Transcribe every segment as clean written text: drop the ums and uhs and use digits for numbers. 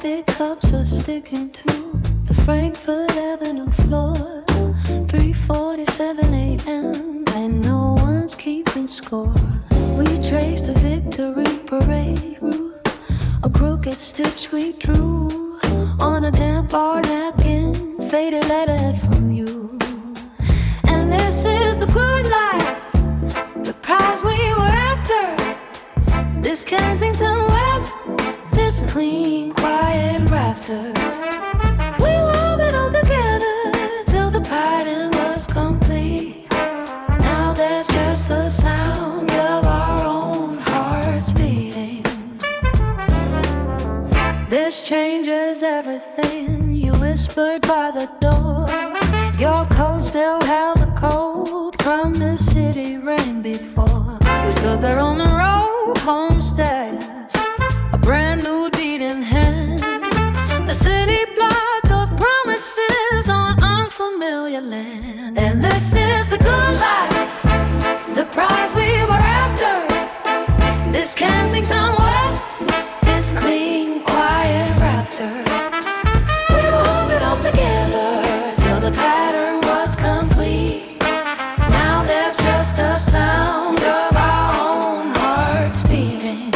plastic cups are sticking to the Frankfurt Avenue floor. 3:47 a.m. and no one's keeping score. We trace the victory parade route, a crooked stitch we drew on a damp bar napkin, faded letterhead from you. And this is the good life, the prize we were after. This Kensington web, this clean, quiet rafter. We wove it all together till the pattern was complete. Now there's just the sound of our own hearts beating. This changes everything, you whispered by the door. Your coat still held the cold from the city rain before. We stood there on the road, homesteads, a brand new deed in hand. The city block of promises on unfamiliar land. And this is the good life, the prize we were after. This Kensington web, this clean, quiet rafter. We wove it all together till the pattern was complete. Now there's just a sound of our own hearts beating.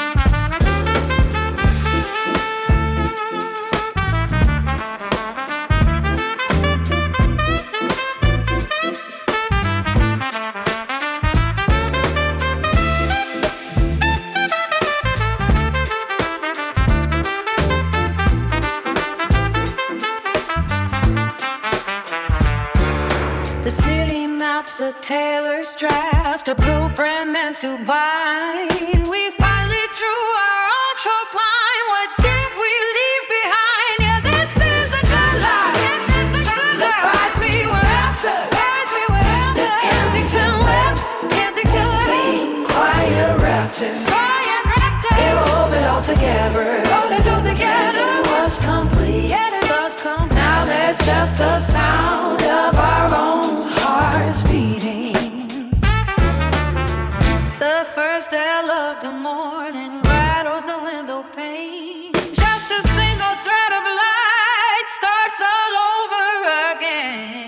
The city map's a tailor's draft, a blueprint meant to bind. We finally drew our own chalk line. What did we leave behind? Yeah, this is the good life. This is the good life. The prize we were after. This Kensington web, this clean, quiet rafter. We wove it all together. It was complete. Now there's just the sound of our own hearts beating. The first bell of the morning rattles the window pane. Just a single thread of light starts all over again.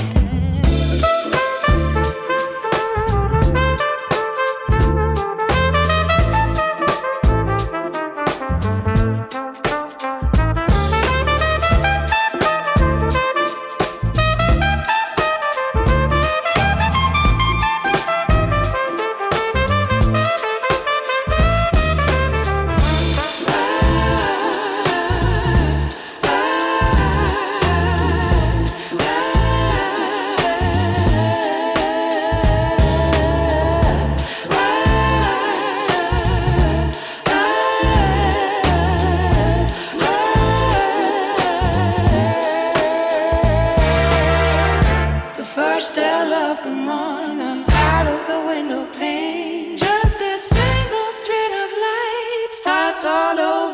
First bell of the morning rattles the window pane. Just a single thread of light starts all over.